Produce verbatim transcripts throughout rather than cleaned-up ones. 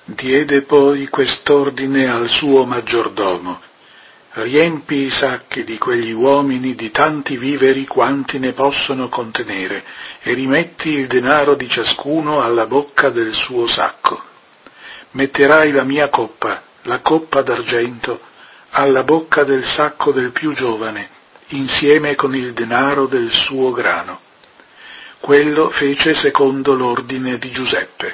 Diede poi quest'ordine al suo maggiordomo: riempi i sacchi di quegli uomini di tanti viveri quanti ne possono contenere, e rimetti il denaro di ciascuno alla bocca del suo sacco. Metterai la mia coppa, la coppa d'argento, alla bocca del sacco del più giovane, insieme con il denaro del suo grano. Quello fece secondo l'ordine di Giuseppe.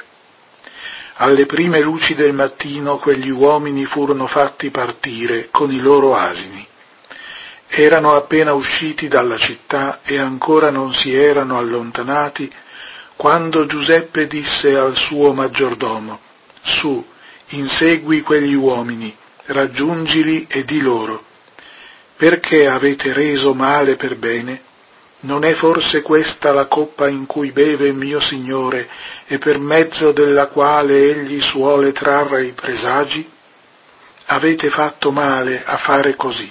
Alle prime luci del mattino quegli uomini furono fatti partire con i loro asini. Erano appena usciti dalla città e ancora non si erano allontanati, quando Giuseppe disse al suo maggiordomo: «Su, insegui quegli uomini, raggiungili e di loro: perché avete reso male per bene? Non è forse questa la coppa in cui beve mio Signore e per mezzo della quale egli suole trarre i presagi? Avete fatto male a fare così».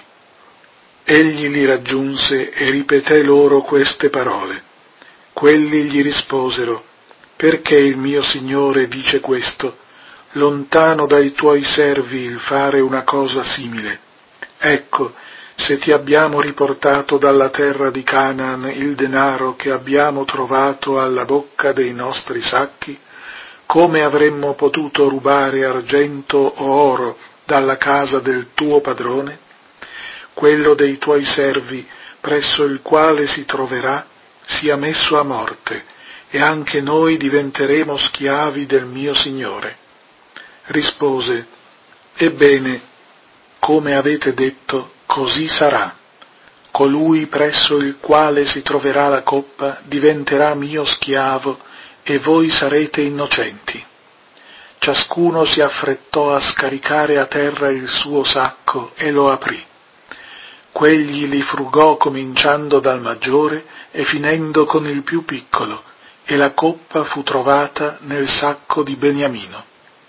Egli li raggiunse e ripeté loro queste parole. Quelli gli risposero: «Perché il mio Signore dice questo? Lontano dai tuoi servi il fare una cosa simile. Ecco, se ti abbiamo riportato dalla terra di Canaan il denaro che abbiamo trovato alla bocca dei nostri sacchi, come avremmo potuto rubare argento o oro dalla casa del tuo padrone? Quello dei tuoi servi, presso il quale si troverà, sia messo a morte, e anche noi diventeremo schiavi del mio Signore». Rispose: «Ebbene, come avete detto, così sarà. Colui presso il quale si troverà la coppa diventerà mio schiavo e voi sarete innocenti». Ciascuno si affrettò a scaricare a terra il suo sacco e lo aprì. Quegli li frugò cominciando dal maggiore e finendo con il più piccolo, e la coppa fu trovata nel sacco di Beniamino.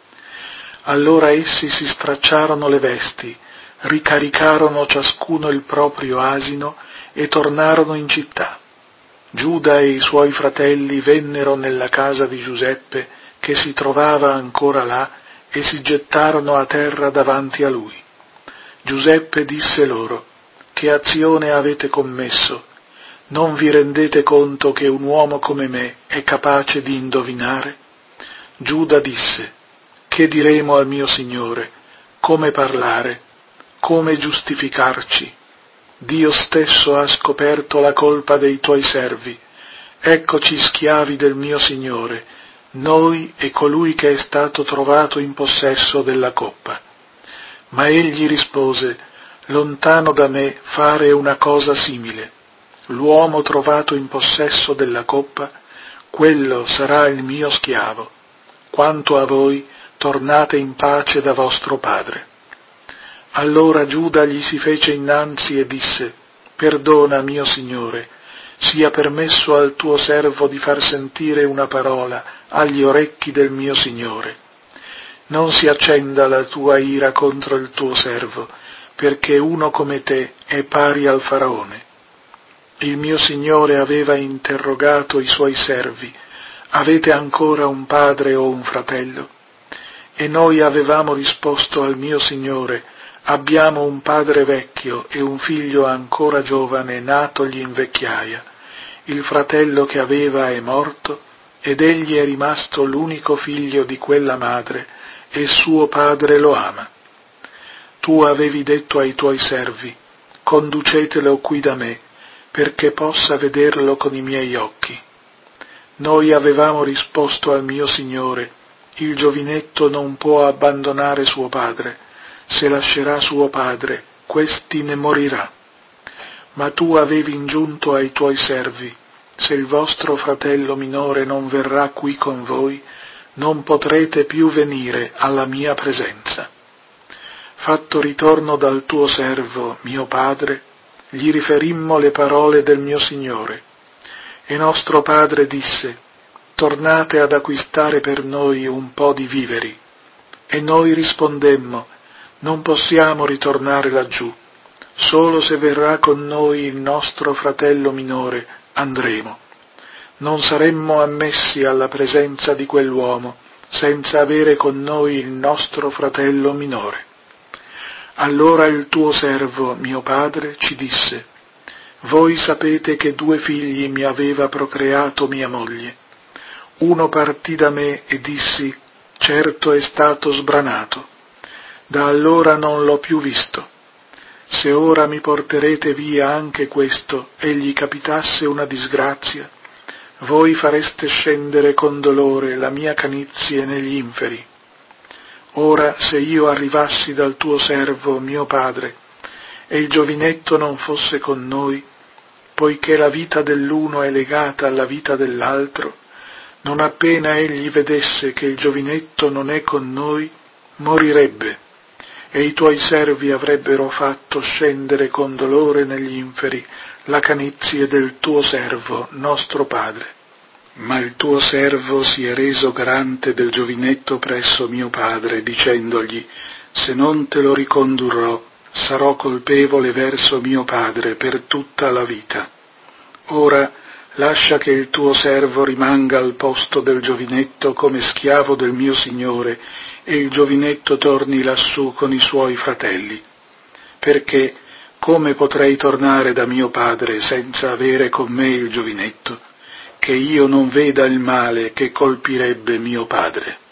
Allora essi si stracciarono le vesti, ricaricarono ciascuno il proprio asino e tornarono in città. Giuda e i suoi fratelli vennero nella casa di Giuseppe, che si trovava ancora là, e si gettarono a terra davanti a lui. Giuseppe disse loro: «Che azione avete commesso? Non vi rendete conto che un uomo come me è capace di indovinare?» Giuda disse: «Che diremo al mio Signore? Come parlare? Come giustificarci? Dio stesso ha scoperto la colpa dei tuoi servi. Eccoci schiavi del mio Signore, noi e colui che è stato trovato in possesso della coppa». Ma egli rispose: «Lontano da me fare una cosa simile. L'uomo trovato in possesso della coppa, quello sarà il mio schiavo. Quanto a voi, tornate in pace da vostro padre». Allora Giuda gli si fece innanzi e disse: «Perdona, mio Signore, sia permesso al tuo servo di far sentire una parola agli orecchi del mio Signore. Non si accenda la tua ira contro il tuo servo, perché uno come te è pari al faraone. Il mio Signore aveva interrogato i suoi servi: avete ancora un padre o un fratello? E noi avevamo risposto al mio Signore: abbiamo un padre vecchio e un figlio ancora giovane natogli in vecchiaia. Il fratello che aveva è morto, ed egli è rimasto l'unico figlio di quella madre, e suo padre lo ama. Tu avevi detto ai tuoi servi: conducetelo qui da me, perché possa vederlo con i miei occhi. Noi avevamo risposto al mio Signore: il giovinetto non può abbandonare suo padre, se lascerà suo padre, questi ne morirà. Ma tu avevi ingiunto ai tuoi servi: se il vostro fratello minore non verrà qui con voi, non potrete più venire alla mia presenza. Fatto ritorno dal tuo servo, mio padre, gli riferimmo le parole del mio Signore. E nostro padre disse: tornate ad acquistare per noi un po' di viveri. E noi rispondemmo: non possiamo ritornare laggiù, solo se verrà con noi il nostro fratello minore andremo. Non saremmo ammessi alla presenza di quell'uomo, senza avere con noi il nostro fratello minore. Allora il tuo servo, mio padre, ci disse: voi sapete che due figli mi aveva procreato mia moglie. Uno partì da me e dissi: certo è stato sbranato. Da allora non l'ho più visto. Se ora mi porterete via anche questo e gli capitasse una disgrazia, voi fareste scendere con dolore la mia canizie negli inferi. Ora, se io arrivassi dal tuo servo, mio padre, e il giovinetto non fosse con noi, poiché la vita dell'uno è legata alla vita dell'altro, non appena egli vedesse che il giovinetto non è con noi, morirebbe, e i tuoi servi avrebbero fatto scendere con dolore negli inferi la canizie del tuo servo, nostro padre. Ma il tuo servo si è reso garante del giovinetto presso mio padre, dicendogli: se non te lo ricondurrò, sarò colpevole verso mio padre per tutta la vita. Ora lascia che il tuo servo rimanga al posto del giovinetto come schiavo del mio signore, e il giovinetto torni lassù con i suoi fratelli. Perché come potrei tornare da mio padre senza avere con me il giovinetto? Che io non veda il male che colpirebbe mio padre.